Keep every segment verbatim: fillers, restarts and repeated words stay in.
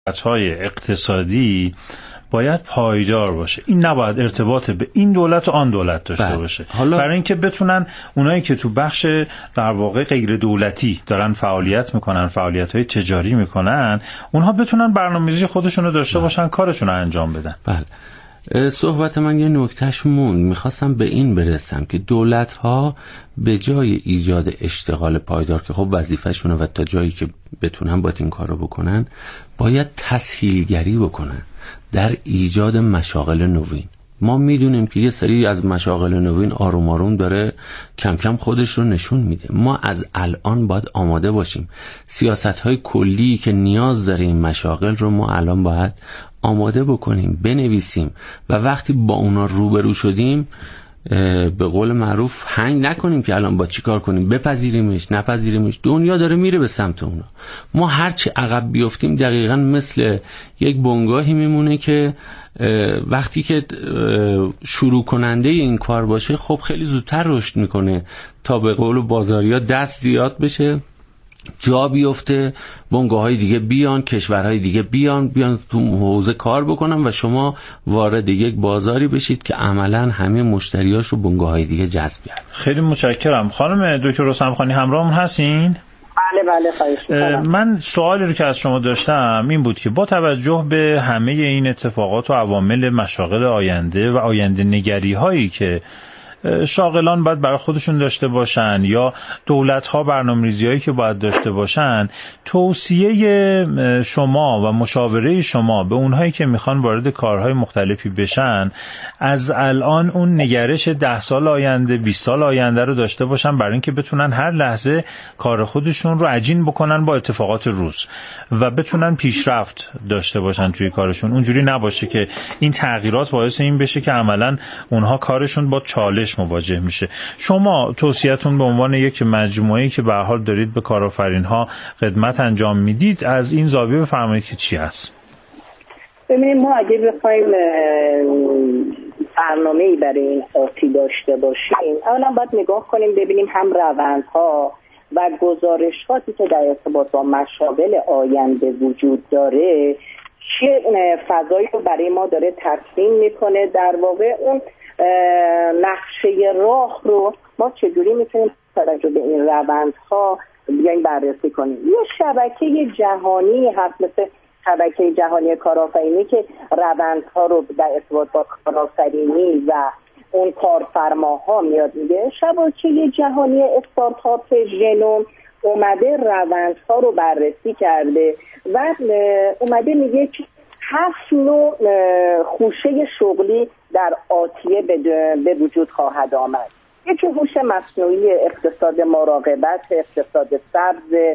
های اقتصادی باید پایدار باشه. این نباید ارتباط به این دولت و آن دولت داشته بله. باشه. حالا برای اینکه بتونن اونایی که تو بخش در واقع غیر دولتی دارن فعالیت میکنن، فعالیت‌های تجاری میکنن، اونها بتونن برنامه‌ریزی خودشون رو داشته بله. باشن، کارشون رو انجام بدن. بله. صحبت من یه نکتهش موند. میخواستم به این برسم که دولت‌ها به جای ایجاد اشتغال پایدار که خب وظیفه‌شونه و تا جایی که بتونن باید این کارو بکنن، باید تسهیلگری بکنن در ایجاد مشاغل نوین. ما میدونیم که یه سری از مشاغل نوین آروم آروم داره کم کم خودش رو نشون میده. ما از الان باید آماده باشیم. سیاست‌های کلی که نیاز داره این مشاغل رو ما الان باید آماده بکنیم، بنویسیم و وقتی با اونا روبرو شدیم به قول معروف هنگ نکنیم که الان با چی کار کنیم، بپذیریمش نپذیریمش. دنیا داره میره به سمت اونا. ما هرچی عقب بیفتیم دقیقاً مثل یک بنگاهی میمونه که وقتی که شروع کننده این کار باشه خب خیلی زودتر رشد میکنه تا به قول بازاریا دست زیاد بشه، جا بیفته، بنگاه‌های دیگه بیان، کشورهای دیگه بیان بیان تو حوزه کار بکنن و شما وارد یک بازاری بشید که عملاً همه مشتریاش رو بنگاه‌های دیگه جذب کرد. خیلی متشکرم. خانم دکتر رستمخانی همراهمون هستین؟ بله بله خواهش می‌کنم. من سوالی رو که از شما داشتم این بود که با توجه به همه این اتفاقات و عوامل مشاغل آینده و آینده نگری هایی که شاغلان باید برای خودشون داشته باشن یا دولت‌ها برنامه‌ریزی‌هایی که باید داشته باشن، توصیه شما و مشاوره شما به اونهایی که میخوان وارد کارهای مختلفی بشن از الان اون نگرش ده سال آینده، بیست سال آینده رو داشته باشن برای اینکه بتونن هر لحظه کار خودشون رو عجین بکنن با اتفاقات روز و بتونن پیشرفت داشته باشن توی کارشون. اونجوری نباشه که این تغییرات باعث این بشه که عملاً اونها کارشون با چالش مواجه میشه. شما توصیه‌تون به عنوان یک مجموعه‌ای که به هر حال دارید به کارآفرین‌ها خدمت انجام میدید از این زاویه بفرمایید که چی هست؟ ببینید ما اگه بخوایم برنامه‌ای برای این آتی داشته باشیم، اولا باید نگاه کنیم ببینیم هم روندها و گزارشاتی که در ارتباط با مشاغل آینده وجود داره چه فضایی رو برای ما داره ترسیم میکنه. در واقع اون نقشه راه رو ما چجوری میتونیم توجه به این روندها بیایم بررسی کنیم. یه شبکه جهانی هست مثل شبکه جهانی کارآفرینی که روندها رو در ارتباط با کارآفرینی و اون کارفرماها میاد میگه. شبکه جهانی استارتاپ ژنوم اومده روندها رو بررسی کرده و اومده میگه که هفت نوع خوشه شغلی در آتیه به وجود خواهد آمد. یکی هوش مصنوعی، اقتصاد مراقبت، اقتصاد سبز،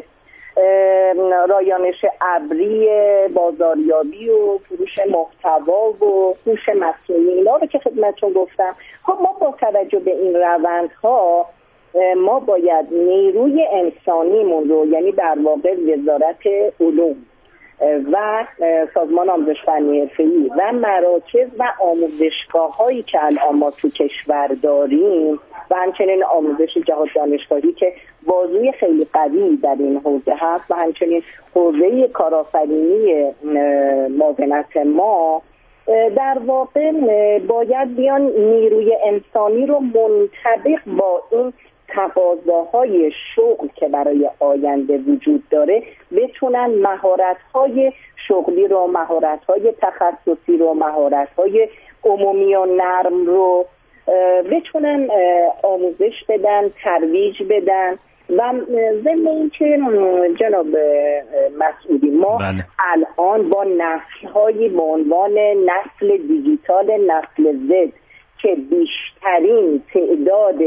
رایانش ابری، بازاریابی و فروش محتوا و هوش مصنوعی، اینا رو که خدمتتون گفتم. خب ما با توجه به این روندها ما باید نیروی انسانیمون رو، یعنی در واقع وزارت علوم و سازمان آموزش فنی حرفه‌ای و مراکز و آموزشگاه‌هایی که الان ما تو کشور داریم و همچنین آموزش جهاد دانشگاهی که بازوی خیلی قوی در این حوزه هست و همچنین حوزه کارآفرینی معاونت ما، در واقع باید بیان نیروی انسانی رو منطبق با این تقاضاهای شغل که برای آینده وجود داره بتونن مهارت‌های شغلی رو، مهارت‌های تخصصی رو، مهارت‌های عمومی و نرم رو بتونن آموزش بدن، ترویج بدن و ضمن اینکه جناب مسعودی ما بله. الان با نسل‌هایی به عنوان نسل دیجیتال، نسل زد که بیشترین تعداد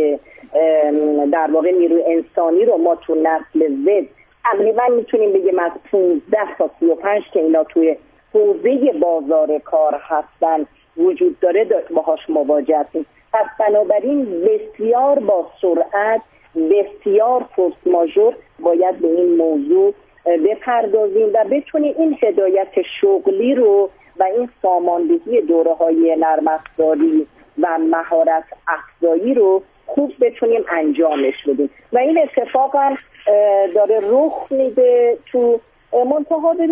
در واقع نیروی انسانی رو ما تو نسل زد تقریبا میتونیم بگیم از پانزده تا سی و پنج که اینا توی حوزه بازار کار هستن وجود داره باهاش مواجه هستیم. پس بنابراین بسیار با سرعت، بسیار فورس ماژور باید به این موضوع بپردازیم و بتونیم این هدایت شغلی رو و این ساماندهی دوره‌های نرم افزاری و مهارت افزایی رو خوب بتونیم انجامش بدیم و این اتفاق هم داره رخ میده تو منتها. ببینیم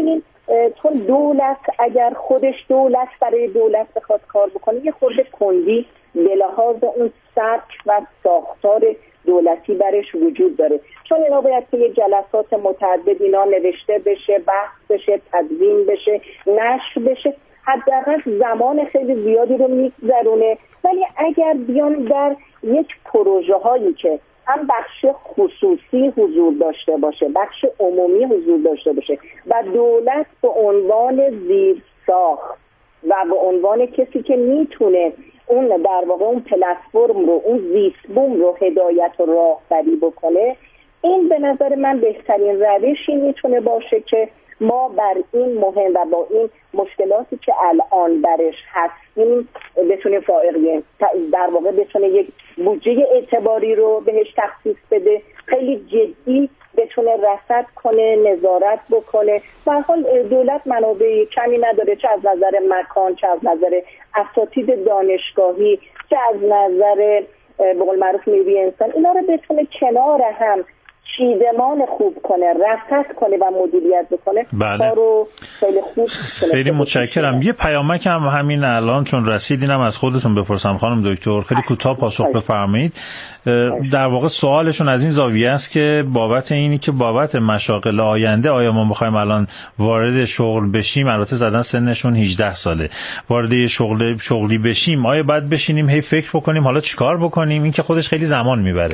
چون دولت اگر خودش دولت برای دولت بخواد کار بکنه یه خورده کندی به لحاظ اون سبک و ساختار دولتی برش وجود داره، چون اینا باید که یه جلسات متعدد اینا نوشته بشه، بحث بشه، تدوین بشه، نشر بشه، حداقل زمان خیلی زیادی رو میگذرونه. ولی اگر بیان در یک پروژه هایی که هم بخش خصوصی حضور داشته باشه، بخش عمومی حضور داشته باشه و دولت به عنوان زیرساخت و به عنوان کسی که میتونه اون در واقع اون پلتفرم رو، اون زیستبوم رو هدایت و راهبری بکنه، این به نظر من بهترین روشی میتونه باشه که ما بر این مهم و با این مشکلاتی که الان برش هستیم بتونیم فائقیم، در واقع بتونه یک بودجه اعتباری رو بهش تخصیص بده، خیلی جدی بتونه رصد کنه، نظارت بکنه. به هر حال دولت منابع کمی نداره، چه از نظر مکان، چه از نظر اساتید دانشگاهی، چه از نظر به قول معروف نیروی انسان. اینا رو بتونه کنار هم چیدمان خوب کنه، رصد کنه و مدیریت بکنه. بله. رو خیلی خوب خیلی متشکرم. یه پیامک هم همین الان چون رسید اینم از خودتون بپرسم خانم دکتر، خیلی کوتاه پاسخ بفرمایید. در واقع سوالشون از این زاویه است که بابت اینی که بابت مشاغل آینده آیا ما بخوایم الان وارد شغل بشیم، البته زدن سنشون هجده ساله، وارد شغل شغلی بشیم، آیا باید بشینیم هی فکر بکنیم حالا چیکار بکنیم؟ این که خودش خیلی زمان میبره.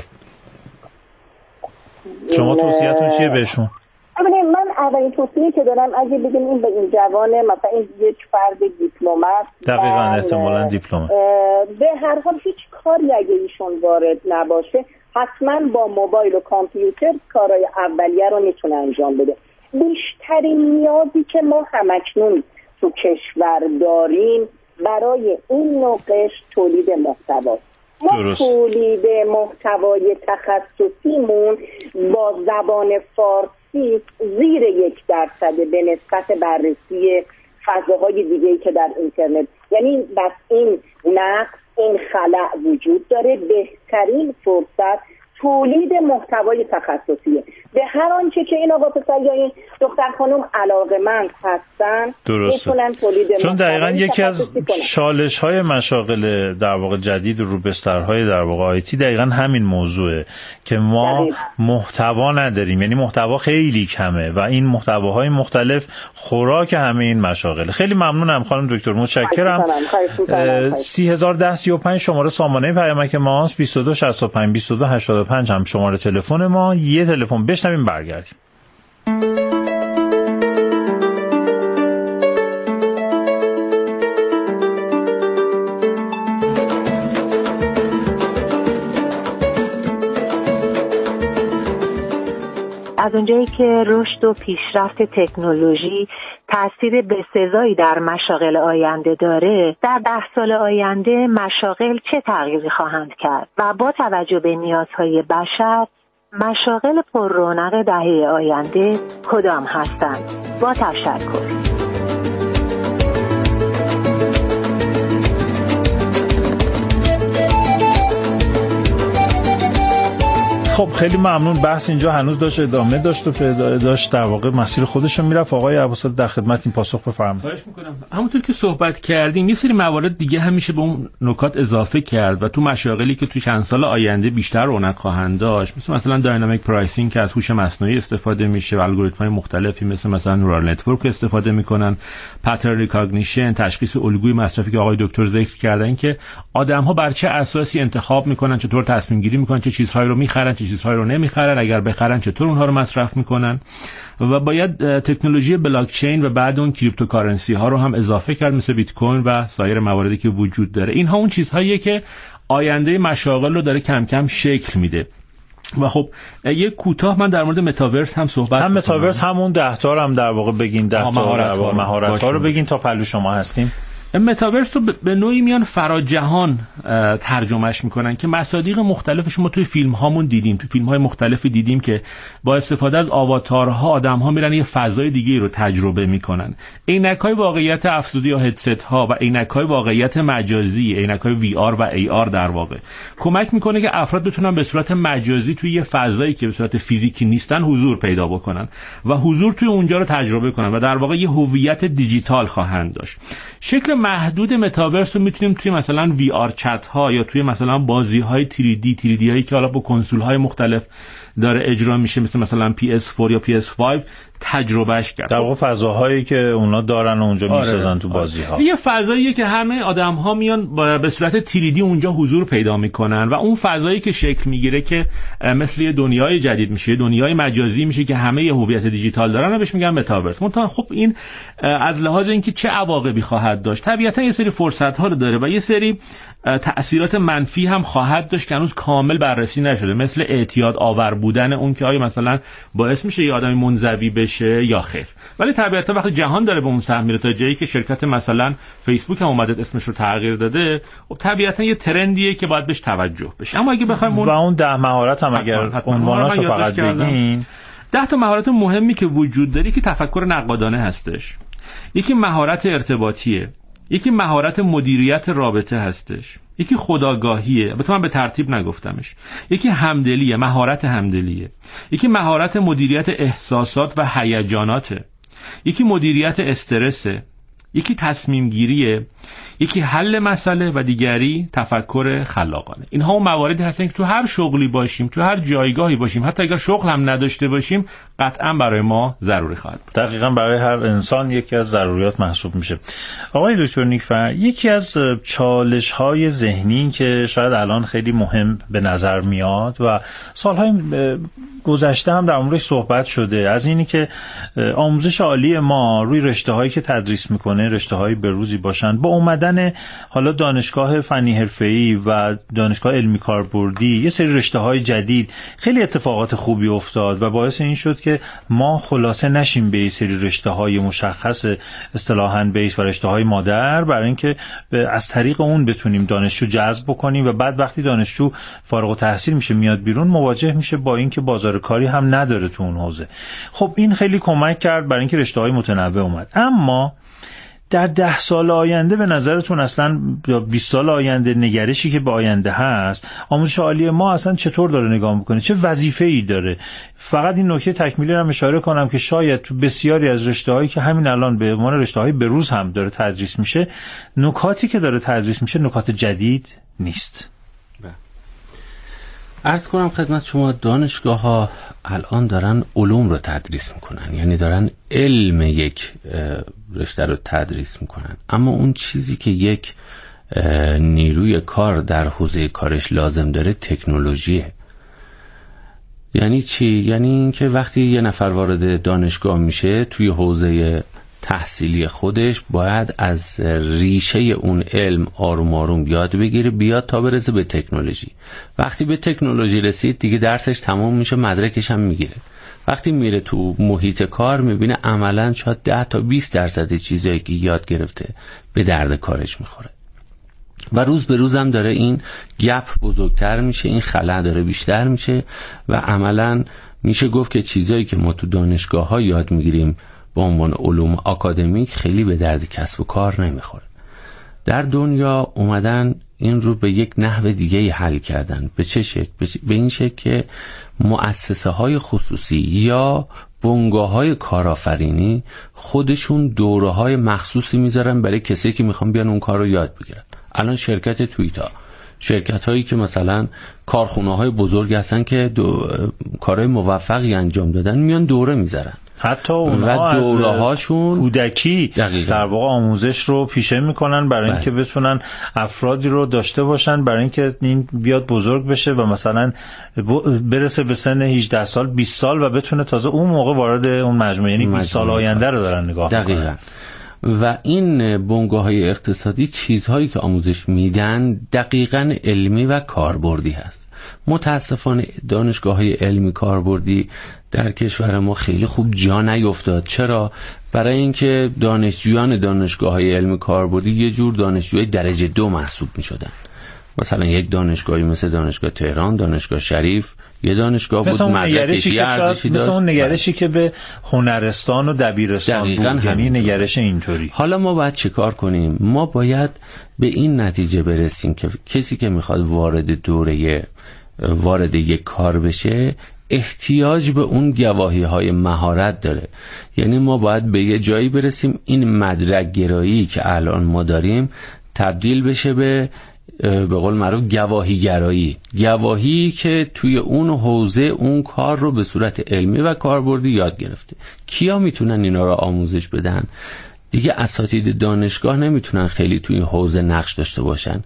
شما توصیه‌تون چیه بهشون؟ من اولین توصیه که دارم اگه بگیم این به این جوانه، مثلا این یک فرد دیپلمات، دقیقاً احتمالاً دیپلمات، به هر حال هیچ کاری اگه ایشون وارد نباشه حتما با موبایل و کامپیوتر کارهای اولیه رو میتونه انجام بده. بیشترین نیازی که ما همکنون تو کشور داریم برای این نوع قشر تولید محتواست. ما تولید محتوای تخصصیمون با زبان فارسی زیر یک درصد به نسبت بررسی فضاهای دیگه‌ای که در اینترنت، یعنی بس این نقص، این خلأ وجود داره. بهترین فرصت تولید محتوای تخصصیه. به هر آنچه که این آقا پسر یا این دختر خانم علاقه‌مند هستن میتونن تولید. چون دقیقاً یکی از چالش‌های مشاغل در واقع جدید رو بسترهای در واقع آیتی دقیقاً همین موضوعه که ما دقیق. محتوا نداریم، یعنی محتوا خیلی کمه و این محتواهای مختلف خوراک همه این مشاغل. خیلی ممنونم خانم دکتر، متشکرم. سی هزار و ده سی و پنج شماره سامانه پیامک ماست، بیست و دو شصت و پنج بیست و دو هشتاد و پنج هم شماره تلفن ما. یه تلفن بشنویم برگردیم. از اونجایی که رشد و پیشرفت تکنولوژی تأثیر بسزایی در مشاغل آینده داره، در ده سال آینده مشاغل چه تغییری خواهند کرد و با توجه به نیازهای بشر مشاغل پر رونق دهه آینده کدام هستند؟ با تشکر. خب خیلی ممنون. بحث اینجا هنوز داشت ادامه داشت و داشت در واقع مسیر خودش رو میرفت. آقای عباس‌زاده در خدمت این پاسخ بفرمایید. خواهش میکنم. همونطور که صحبت کردیم یه سری موارد دیگه هم میشه به اون نکات اضافه کرد و تو مشاغلی که تو چند سال آینده بیشتر رونق خواهند داشت، مثل مثلا داینامیک پرایسینگ که از هوش مصنوعی استفاده میشه و الگوریتم‌های مختلفی مثل مثلا نورال نتورک استفاده میکنن، پترن ریکاگنیشن، تشخیص الگوی مصرفی که آقای دکتر ذکر کردن که آدم‌ها بر چه اساسی انتخاب میکنن، چطور تصمیم گیری میکنن، چه چیزهایی رو میخرن، چه چیزهایی رو نمیخرن، اگر بخرن چطور اونها رو مصرف میکنن. و باید تکنولوژی بلاک چین و بعد اون کریپتوکارنسی ها رو هم اضافه کرد مثل بیت کوین و سایر مواردی که وجود داره. اینها اون چیزهاییه که آینده مشاغل رو داره کم کم شکل میده. و خب یک کوتاه من در مورد متاورس هم صحبت هم متاورس همون ده تا هم در واقع بگین، ده تا مهارت ها رو بگین تا پلو شما هستیم. متاورس رو به نوعی میان فراجهان ترجمهش میکنن که مصادیق مختلفش ما توی فیلم هامون دیدیم، توی فیلم های مختلفی دیدیم که با استفاده از آواتارها آدم ها میرن یه فضای دیگه رو تجربه میکنن. عینک های واقعیت افزوده یا هدست ها و عینک های واقعیت مجازی، عینک های وی آر و ای آر در واقع کمک میکنه که افراد بتونن به صورت مجازی توی یه فضایی که به صورت فیزیکی نیستن حضور پیدا بکنن و حضور توی اونجا رو تجربه کنن و در واقع یه هویت دیجیتال خواهند داشت. شکل محدود متاورس رو میتونیم توی مثلا وی آر چت ها یا توی مثلا بازی های تری دی تری دی هایی که حالا با کنسول های مختلف داره اجرا میشه مثل مثلا پی اس فور یا پی اس فایو تجربهش کرد. در واقع فضاهایی که اونا دارن و اونجا آره. میسازن تو بازی ها. یه فضاییه که همه آدم ها میان به صورت تری دی اونجا حضور پیدا میکنن و اون فضایی که شکل میگیره که مثل یه دنیای جدید میشه، دنیای مجازی میشه که همه یه هویت دیجیتال دارن و بهش میگن متاورس. منتها خب این از لحاظ اینکه چه عواقبی خواهد داشت طبیعتا یه سری فرصت ها رو داره و یه سری تأثیرات منفی هم خواهد داشت که هنوز کامل بررسی نشده، مثل اعتیاد آور بودن اون که آیا مثلا باعث میشه یه آدمی منزوی بشه یا خیر. ولی طبیعتا وقتی جهان داره به اون سمت میره تا جایی که شرکت مثلا فیسبوک هم اومده اسمش رو تغییر داده، خب طبیعتا یه ترندیه که باید بهش توجه بشه. اما اگه بخوایم و اون ده مهارت هم اگر عنواناشو فقط بگین، ده تا مهارت مهمی که وجود داره که تفکر نقادانه هستش، یکی مهارت ارتباطیه، یکی مهارت مدیریت رابطه هستش، یکی خودآگاهیه، البته من به ترتیب نگفتمش، یکی همدلیه، مهارت همدلیه، یکی مهارت مدیریت احساسات و هیجاناته، یکی مدیریت استرسه، یکی تصمیم گیریه، یکی حل مسئله و دیگری تفکر خلاقانه. اینها اون مواردی هستن که تو هر شغلی باشیم، تو هر جایگاهی باشیم، حتی اگر شغل هم نداشته باشیم، قطعا برای ما ضروری خواهد بود. دقیقاً برای هر انسان یکی از ضروریات محسوب میشه. آقای دکتر نیکفر، یکی از چالش‌های ذهنی که شاید الان خیلی مهم به نظر میاد و سالهای گذشته هم در موردش صحبت شده، از اینی که آموزش عالی ما روی رشته‌هایی که تدریس میکنه رشته‌های بروزی باشن، با اومدن حالا دانشگاه فنی حرفه‌ای و دانشگاه علمی کاربردی یه سری رشته‌های جدید خیلی اتفاقات خوبی افتاد و باعث این شد که ما خلاصه نشیم به یه سری رشته‌های مشخص اصطلاحاً بیس و رشته‌های مادر، برای اینکه از طریق اون بتونیم دانشجو جذب بکنیم و بعد وقتی دانشجو فارغ التحصیل میشه میاد بیرون مواجه میشه با اینکه بازار کاری هم نداره تو اون حوزه. خب این خیلی کمک کرد برای اینکه رشته‌های متنوع اومد. اما در ده سال آینده به نظرتون اصلا یا بیست سال آینده نگرشی که به آینده هست، آموزش عالی ما اصلا چطور داره نگاه میکنه؟ چه وظیفه‌ای داره؟ فقط این نکته تکمیلی رو اشاره کنم که شاید تو بسیاری از رشته‌هایی که همین الان به عنوان رشته‌های بروز هم داره تدریس میشه، نکاتی که داره تدریس میشه نکات جدید نیست. عرض کنم خدمت شما دانشگاه ها الان دارن علوم رو تدریس میکنن، یعنی دارن علم یک رشته رو تدریس میکنن، اما اون چیزی که یک نیروی کار در حوزه کارش لازم داره تکنولوژیه. یعنی چی؟ یعنی اینکه وقتی یه نفر وارد دانشگاه میشه توی حوزه تحصیلی خودش باید از ریشه اون علم آروم آروم یاد بگیره بیاد تا برسه به تکنولوژی. وقتی به تکنولوژی رسید دیگه درسش تمام میشه، مدرکش هم میگیره. وقتی میره تو محیط کار میبینه عملاً شاید ده تا بیست درصد چیزایی که یاد گرفته به درد کارش میخوره و روز به روز هم داره این گپ بزرگتر میشه، این خلا داره بیشتر میشه و عملاً میشه گفت که چیزایی که ما تو دانشگاه ها یاد میگیریم با عنوان علوم آکادمیک خیلی به درد کسب و کار نمیخوره. در دنیا اومدن این رو به یک نحو دیگه حل کردن. به چه شکل؟ به این شکل که مؤسسه های خصوصی یا بنگاه های کارآفرینی خودشون دوره های مخصوصی میذارن برای کسی که میخوان بیان اون کار رو یاد بگیرن. الان شرکت توییتا، شرکت هایی که مثلا کارخونه های بزرگ هستن که دو... کارهای موفقی انجام دادن میان دوره میذارن، حتی اونها از دوره‌هاشون کودکی در واقع آموزش رو پیشه میکنن برای اینکه بتونن افرادی رو داشته باشن برای اینکه این بیاد بزرگ بشه و مثلا برسه به سن هجده سال بیست سال و بتونه تازه اون موقع وارد اون مجموعه، یعنی بیست سال آینده رو دارن نگاه میکنن. و این بنگاه‌های اقتصادی چیزهایی که آموزش میدن دقیقاً علمی و کاربردی هست. متاسفانه دانشگاه‌های علمی کاربردی در کشور ما خیلی خوب جا نیفتاد. چرا؟ برای اینکه دانشجویان دانشگاه‌های علمی کاربردی یه جور دانشجوی درجه دو محسوب می‌شدن. مثلا یک دانشگاهی مثل دانشگاه تهران، دانشگاه شریف، یه دانشگاه بود مدرکش یه ارزشی داشت، مثل اون نگرشی که به هنرستان و دبیرستان بود، یعنی نگرش اینطوری. حالا ما باید چه کار کنیم؟ ما باید به این نتیجه برسیم که کسی که میخواد وارد دوره وارد یک کار بشه احتیاج به اون گواهی های مهارت داره. یعنی ما باید به یه جایی برسیم این مدرک گرایی که الان ما داریم تبدیل بشه به به قول معروف گواهی گرایی، گواهی که توی اون حوزه اون کار رو به صورت علمی و کاربردی یاد گرفته. کیا میتونن اینا رو آموزش بدن؟ دیگه اساتید دانشگاه نمیتونن خیلی توی این حوزه نقش داشته باشن.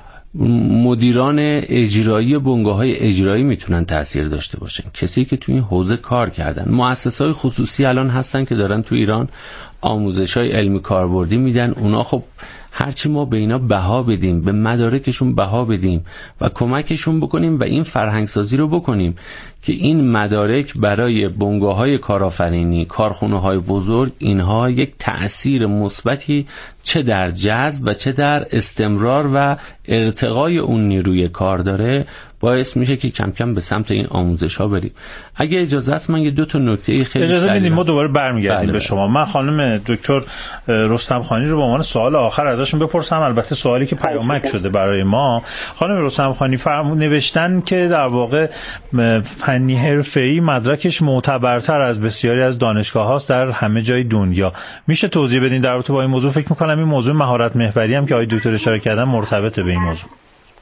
مدیران اجرایی بنگاه‌های اجرایی میتونن تأثیر داشته باشن، کسی که توی این حوزه کار کردن. مؤسسات خصوصی الان هستن که دارن توی ایران آموزش‌های علمی کاربردی میدن. اونا خب هرچی ما به اینا بها بدیم، به مدارکشون بها بدیم و کمکشون بکنیم و این فرهنگسازی رو بکنیم که این مدارک برای بنگاه‌های کارآفرینی، کارخونه‌های بزرگ، اینها یک تأثیر مثبتی چه در جذب و چه در استمرار و ارتقای اون نیروی کار داره، باعث میشه که کم کم به سمت این آموزش ها بریم. اگه اجازه است من یه دو تا نکته خیلی اجازه بدید ما دوباره برمیگردیم بله به شما. من خانم دکتر رستم خانی رو به عنوان سوال آخر ازشون بپرسم، البته سوالی که پیامک شده برای ما. خانم رستم خانی فرمود نوشتن که در واقع فنی حرفه‌ای مدرکش معتبرتر از بسیاری از دانشگاه‌هاست در همه جای دنیا. میشه توضیح بدین در رابطه با این موضوع؟ فکر می‌کنم این موضوع مهارت محوری هم که آقای دکتر اشاره کردن مرتبط به این موضوع.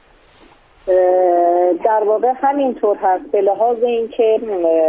در واقع همینطور هست، به لحاظ اینکه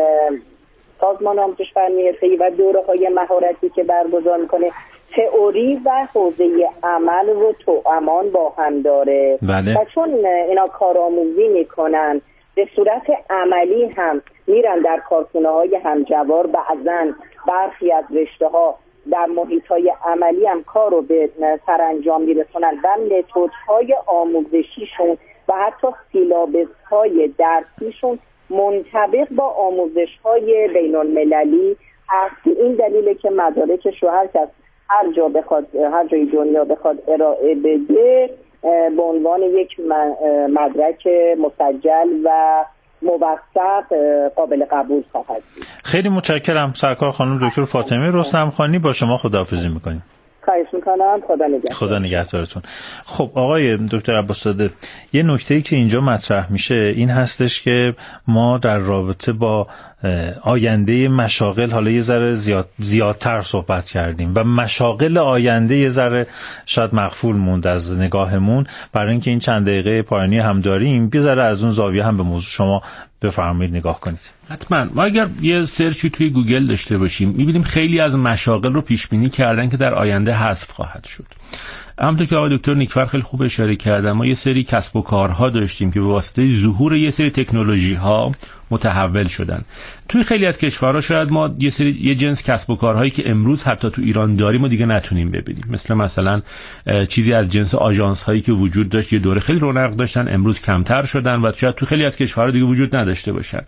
سازمان آموزش فنی حرفه‌ای و دوره‌های مهارتی که برگزار میکنه تئوری و حوزه عمل رو توامان با هم داره بله. و چون اینا کارآموزی میکنن به صورت عملی هم میرن در کارخونه‌های همجوار، بعضن برخی از رشته‌ها در محیط‌های عملی هم کار رو به سرانجام میرسونن و متدهای آموزشیشون و حتی سیلابس‌های درسیشون منطبق با آموزش‌های بین‌المللی هست. این دلیله که مدارکش رو هر کس هر جا بخواد، هر جای دنیا بخواد ارائه بده به عنوان یک مدرک مسجل و موثق قابل قبول خواهد بود. خیلی متشکرم سرکار خانم دکتر فاطمه رستم خانی. با شما خداحافظی می‌کنیم. خواهش میکنم. خدا نگهدار. خدا نگهدارتون. خب آقای دکتر عباس‌زاده، یه نکته‌ای که اینجا مطرح میشه این هستش که ما در رابطه با آینده مشاغل حالا یه ذره زیاد زیادتر صحبت کردیم و مشاغل آینده یه ذره شاید مغفول موند از نگاهمون. برای اینکه این چند دقیقه پایانی هم داریم، یه ذره از اون زاویه هم به موضوع شما بفرمایید نگاه کنید. حتما. ما اگر یه سرچی توی گوگل داشته باشیم می‌بینیم خیلی از مشاغل رو پیش بینی کردن که در آینده حذف خواهد شد. همونطور که آقای دکتر نیکفر خیلی خوب اشاره کردن، ما یه سری کسب و کارها داشتیم که به واسطه ظهور یه سری تکنولوژی‌ها متحول شدن. توی خیلی از کشورها شاید ما یه سری یه جنس کسب و کارهایی که امروز حتی تو ایران داریم و دیگه نتونیم ببینیم، مثل مثلا چیزی از جنس آژانس هایی که وجود داشت یه دوره خیلی رونق داشتن، امروز کمتر شدن و شاید تو خیلی از کشورها دیگه وجود نداشته باشن.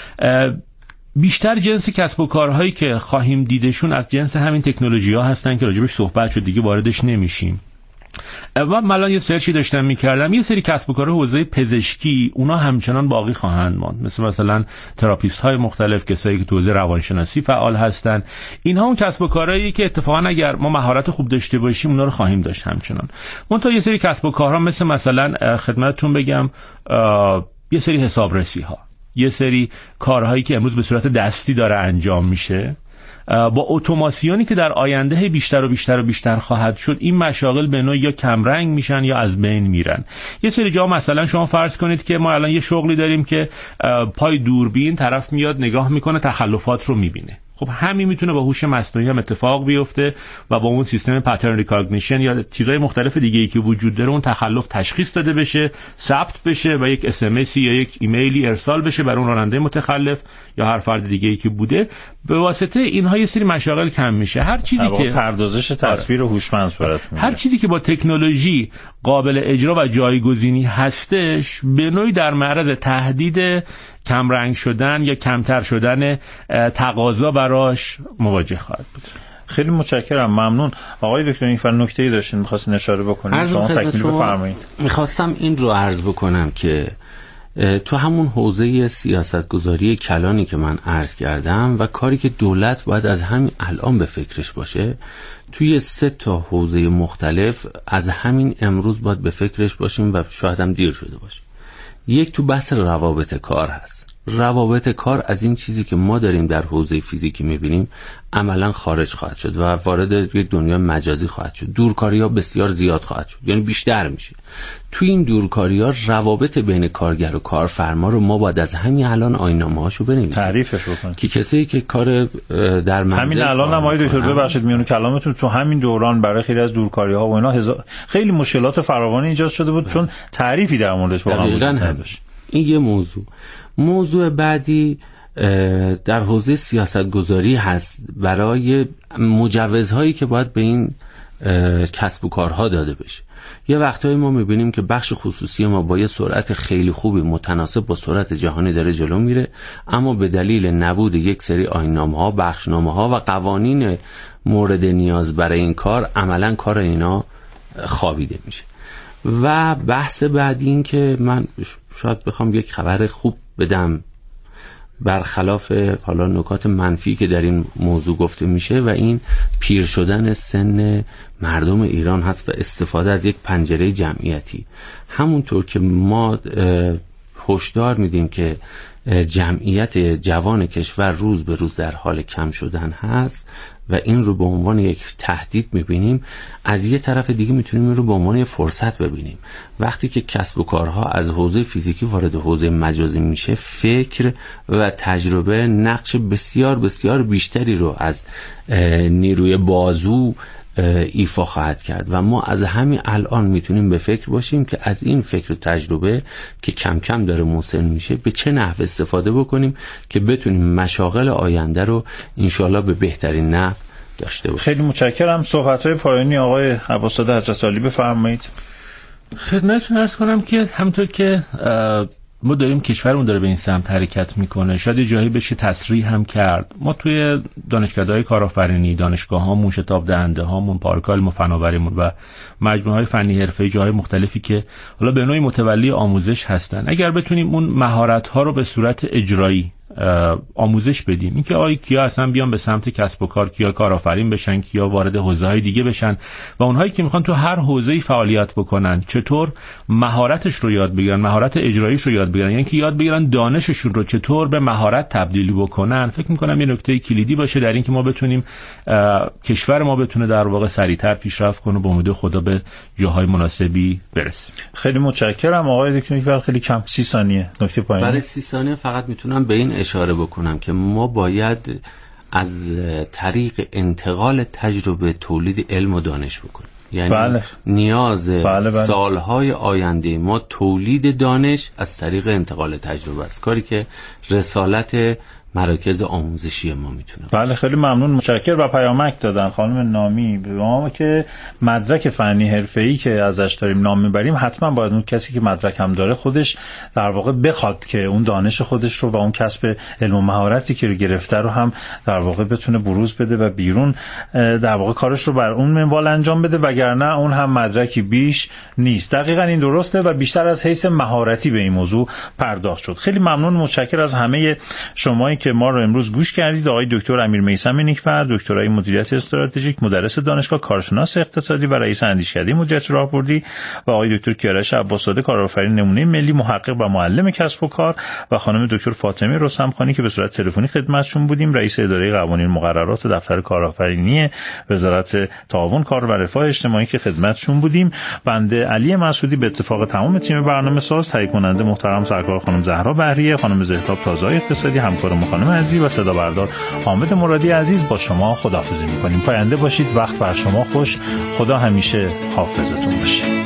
بیشتر جنس کسب و کارهایی که خواهیم دیدشون از جنس همین تکنولوژی‌ها هستن که راجبش صحبت شد، دیگه واردش نمیشیم. و من یه سرچی داشتم میکردم، یه سری کسب و کار حوزه پزشکی اونا همچنان باقی خواهند ماند، مثل مثلا تراپیست های مختلف، کسایی که تو حوزه روانشناسی فعال هستن. اینها اون کسب و کارهایی که اتفاقا اگر ما مهارت خوب داشته باشیم اونا رو خواهیم داشت همچنان. منتها یه سری کسب و کارها مثل مثلا خدمتتون بگم یه سری حسابرسی ها، یه سری کارهایی که امروز به صورت دستی داره انجام میشه، با اتوماسیونی که در آینده بیشتر و بیشتر و بیشتر خواهد شد، این مشاغل به نوعی یا کمرنگ میشن یا از بین میرن. یه سری جا مثلا شما فرض کنید که ما الان یه شغلی داریم که پای دوربین طرف میاد نگاه میکنه تخلفات رو میبینه. خب همین میتونه با هوش مصنوعی هم اتفاق بیفته و با اون سیستم پترن ریکاگنیشن یا چیزهای مختلف دیگه ای که وجود داره اون تخلف تشخیص داده بشه، ثبت بشه و یک اس ام اس یا یک ایمیلی ارسال بشه برای اون راننده متخلف یا هر فرد دیگه ای که بوده. به واسطه اینها یه سری مشاغل کم میشه. هر چیزی که پردازش تصویر هوشمند صورت میگیره، هر چیزی که با تکنولوژی قابل اجرا و جایگزینی هستش به نوعی در معرض تهدید کمرنگ شدن یا کمتر شدن تقاضا براش مواجه خواهد بود. خیلی متشکرم، ممنون. آقای دکتر نیفر نکته‌ای داشتین می‌خواستین اشاره بکنید، شما تکمیل بفرمایید. می‌خواستم این رو عرض بکنم که تو همون حوزه سیاستگذاری کلانی که من عرض کردم و کاری که دولت باید از همین الان به فکرش باشه، توی سه تا حوزه مختلف از همین امروز باید به فکرش باشیم و شاید هم دیر شده باشه. یک تو بحث روابط کار هست. روابط کار از این چیزی که ما داریم در حوزه فیزیکی میبینیم عملا خارج خواهد شد و وارد یک دنیا مجازی خواهد شد. دورکاری ها بسیار زیاد خواهد شد، یعنی بیشتر میشه. تو این دورکاری ها روابط بین کارگر و کارفرما رو ما باید از همین الان آیین‌نامه هاشو بنویسیم، تعریفش بکنیم که کسایی که کار در منزل همین الان هم آقای دکتر ببخشید میون کلامتون، تو همین دوران برای خیلی از دورکاری ها و اینا هزار... خیلی مشکلات فراوانی ایجاد شده بود چون تعریفی در موردش واقعا وجود نداشت. این یه موضوع. موضوع بعدی در حوزه سیاستگذاری هست برای مجوزهایی که باید به این کسب و کارها داده بشه. یه وقتایی ما میبینیم که بخش خصوصی ما با یه سرعت خیلی خوبی متناسب با سرعت جهانی داره جلو میره، اما به دلیل نبود یک سری آیین‌نامه‌ها، بخشنامه‌ها و قوانین مورد نیاز برای این کار عملاً کار اینا خوابیده میشه. و بحث بعدی این که من شاید بخوام یک خبر خوب بدم برخلاف حالا نکات منفی که در این موضوع گفته میشه و این پیر شدن سن مردم ایران هست و استفاده از یک پنجره جمعیتی. همونطور که ما هشدار میدیم که جمعیت جوان کشور روز به روز در حال کم شدن هست و این رو به عنوان یک تهدید میبینیم، از یه طرف دیگه میتونیم این رو به عنوان یک فرصت ببینیم. وقتی که کسب و کارها از حوزه فیزیکی وارد حوزه مجازی میشه، فکر و تجربه نقش بسیار بسیار بیشتری رو از نیروی بازو ایفا خواهد کرد و ما از همین الان میتونیم به فکر باشیم که از این فکر و تجربه که کم کم داره مسن میشه به چه نحو استفاده بکنیم که بتونیم مشاغل آینده رو انشالله به بهترین نحو داشته باشیم. خیلی متشکرم. صحبت‌های پایانی آقای عباس‌زاده حجت‌عالی بفرمایید. خدمتتون عرض کنم که همونطور که ما داریم کشورمون داره به این سمت حرکت میکنه، شاید یه جایی بشه تصریح هم کرد. ما توی دانشکده‌های کارآفرینی، دانشگاه‌هامون، شتاب دهنده‌هامون، پارک‌های علم و فناوریمون و مجموعه‌های فنی حرفه‌ای، جاهای مختلفی که حالا به نوعی متولی آموزش هستن، اگر بتونیم اون مهارت‌ها رو به صورت اجرایی آموزش بدیم، اینکه آیا کیا اصلا بیان به سمت کسب و کار، کیا کارآفرین بشن، کیا وارد حوزه‌های دیگه بشن و اونهایی که میخوان تو هر حوزه‌ای فعالیت بکنن چطور مهارتش رو یاد بگیرن، مهارت اجراییش رو یاد بگیرن، یعنی که یاد بگیرن دانششون رو چطور به مهارت تبدیل بکنن. فکر می‌کنم یه نکته کلیدی باشه در این که ما بتونیم کشور ما بتونه در واقع سریعتر پیشرفت کنه و به امید خدا به جاهای مناسبی برسه. خیلی متشکرم آقای دکتر نیفر. خیلی کم، سی ثانیه نکته پایانی. برای سی ثانیه فقط میتونم به این اشاره بکنم که ما باید از طریق انتقال تجربه تولید علم و دانش بکنیم. یعنی بله. نیاز بله بله. سالهای آینده ما تولید دانش از طریق انتقال تجربه است، کاری که رسالت مراکز آموزشی ما میتونه. بله خیلی ممنون، متشکرم. و پیامک دادن خانم نامی به ما که مدرک فنی حرفه‌ای که ازش داریم نام میبریم حتما باید اون کسی که مدرک هم داره خودش در واقع بخواد که اون دانش خودش رو و اون کسب علم و مهارتی که رو گرفته رو هم در واقع بتونه بروز بده و بیرون در واقع کارش رو بر اون منوال انجام بده، وگرنه اون هم مدرکی بیش نیست. دقیقاً این درسته و بیشتر از حیث مهارتی به این موضوع پرداخت شد. خیلی ممنون، متشکرم از همه شمایی که ما رو امروز گوش کردید. آقای دکتر امیر میثم نیکفر، دکترای مدیریت استراتژیک، مدرس دانشگاه، کارشناس اقتصادی و رئیس اندیشکده مدیریت راهبردی، و آقای دکتر کیارش عباس‌زاده، کارآفرین نمونه ملی، محقق و معلم کسب و کار، و خانم دکتر فاطمه رستمخانی که به صورت تلفنی خدمتشون بودیم، رئیس اداره قوانین مقررات دفتر کارآفرینی وزارت تعاون، کار و رفاه اجتماعی که خدمتشون بودیم. بنده علی مسعودی به اتفاق تمام تیم برنامه ساز، تهیه کننده محترم سرکار خانم زهرا بهریه، خانم زهتاب تازه اقتصادی، همکار خانم عزیز و صدا بردار حامد مرادی عزیز با شما خداحافظی می‌کنیم. پاینده باشید، وقت بر شما خوش، خدا همیشه حافظتون باشه.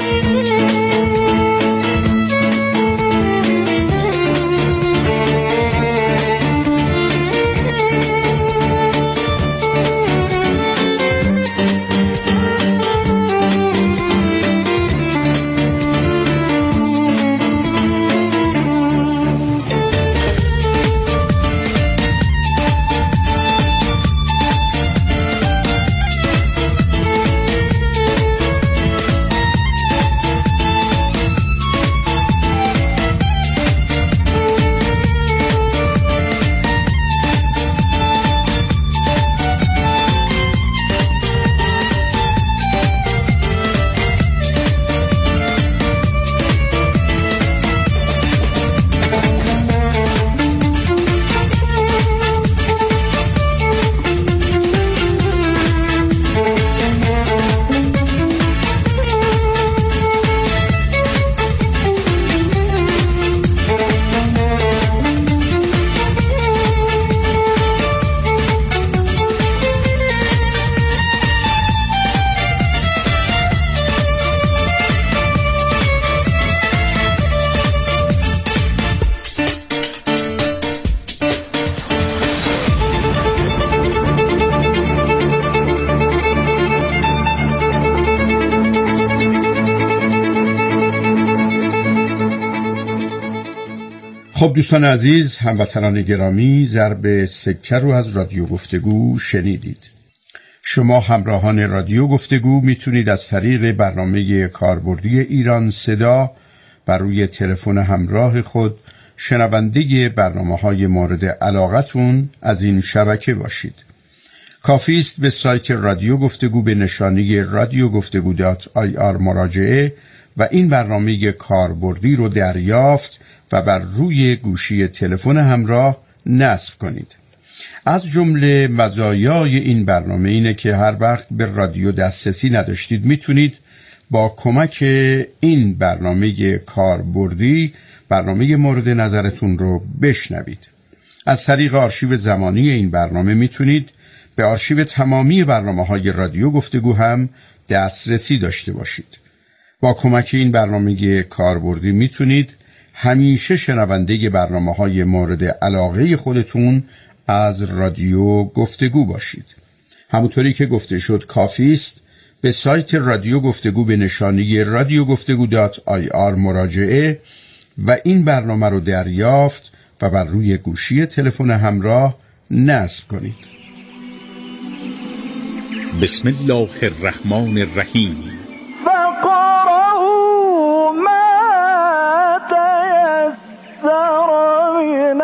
خب دوستان عزیز، هموطنان گرامی، ضرب سکه رو از رادیو گفتگو شنیدید. شما همراهان رادیو گفتگو میتونید از طریق برنامه کاربردی ایران صدا بر روی تلفن همراه خود شنونده برنامه‌های مورد علاقتون از این شبکه باشید. کافی است به سایت رادیو گفتگو به نشانی رادیو گفتگو دات آی آر مراجعه و این برنامه کاربردی رو دریافت و بر روی گوشی تلفن همراه نصب کنید. از جمله مزایای این برنامه اینه که هر وقت به رادیو دسترسی نداشتید میتونید با کمک این برنامه کاربردی برنامه مورد نظرتون رو بشنوید. از طریق آرشیو زمانی این برنامه میتونید به آرشیو تمامی برنامه‌های رادیو گفتگو هم دسترسی داشته باشید. با کمک این برنامه کاربردی میتونید همیشه شنونده برنامه‌های مورد علاقه خودتون از رادیو گفتگو باشید. همونطوری که گفته شد کافی است به سایت رادیو گفتگو به نشانی رادیو گفتگو دات آی آر مراجعه و این برنامه رو دریافت و بر روی گوشی تلفن همراه نصب کنید. بسم الله الرحمن الرحیم. فقرأوا ما تيسر من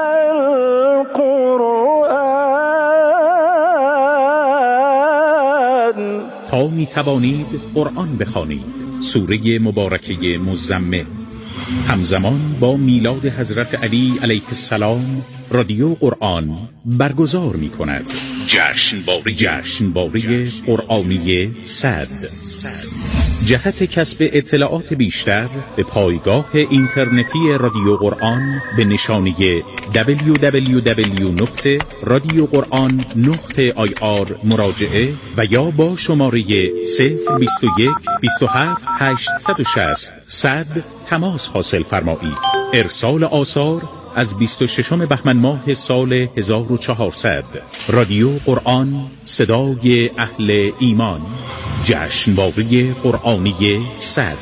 القرآن. تا می توانید قرآن بخوانید. سوره مبارکه مزمل همزمان با میلاد حضرت علی علیه السلام رادیو قرآن برگزار می کند جشنواره جشنواره قرآنی صد. جهت کسب اطلاعات بیشتر به پایگاه اینترنتی رادیو قرآن به نشانی دبلیو دبلیو دبلیو نقطه رادیو قرآن نقطه آی آر مراجعه و یا با شماره صفر بیست و یک بیست و هفت هشتصد و شصت صد تماس حاصل فرمایید. ارسال آثار از بیست و ششم بهمن ماه سال هزار و چهارصد. رادیو قرآن، صدای اهل ایمان. جشنواره قرآنی صد.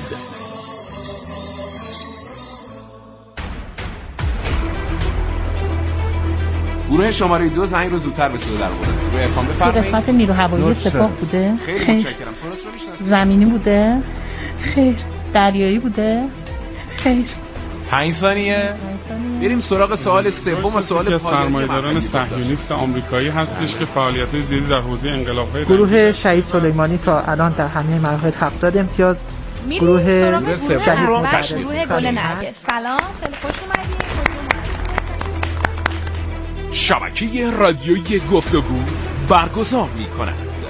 گروه شماره دو زنگ رو زودتر به صدا در آورد. گروه ارفان بفرمایید. قسمت نیرو هوایی سپاه بوده؟ خیلی متشکرم. سوالات رو میشناسید؟ زمینی بوده؟ خیر. دریایی بوده؟ خیر. پنج ثانیه. بریم سراغ سوال سوم و سوال پایانی. سرمایه‌داران صهیونیست آمریکایی هستش که فعالیت‌های زیادی در حوزه انقلاب‌های گروه شهید سلیمانی تا الان در همه مراحل هفتاد امتیاز. گروه شهید رو گروه گل نرگس. سلام، خیلی خوش اومدید. شبکه رادیویی گفتگو برگزار می‌کند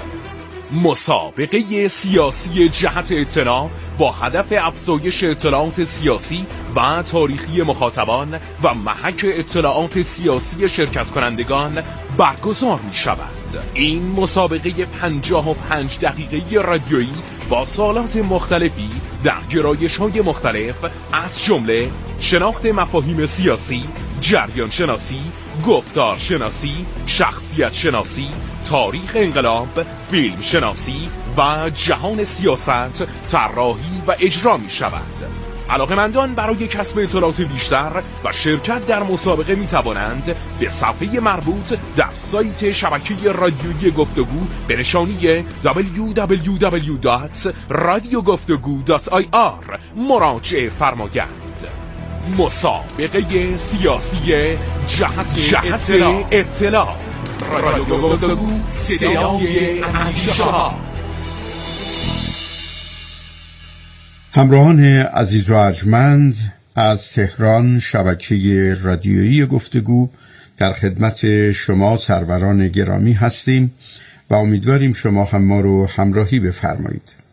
مسابقه سیاسی جهت اطلاع با هدف افزایش اطلاعات سیاسی و تاریخی مخاطبان و محک اطلاعات سیاسی شرکت کنندگان برگزار می شود. این مسابقه پنجاه و پنج دقیقه رادیویی با سوالات مختلفی در گرایش‌های مختلف از جمله شناخت مفاهیم سیاسی، جریان شناسی، گفتار شناسی، شخصیت شناسی، تاریخ انقلاب، فیلم شناسی و جهان سیاست طراحی و اجرا می شود. علاقه‌مندان برای کسب اطلاعات بیشتر و شرکت در مسابقه می توانند به صفحه مربوط در سایت شبکه رادیویی گفتگو به نشانی دبلیو دبلیو دبلیو دات رادیو گفتگو دات آی آر مراجعه فرمایند. مسابقه سیاسی جهت, جهت اطلاع, اطلاع. رادیو گفتگو صدای اندیشه ها. همراهان عزیز و ارجمند، از تهران شبکه رادیویی گفتگو در خدمت شما سروران گرامی هستیم و امیدواریم شما هم ما رو همراهی بفرمایید.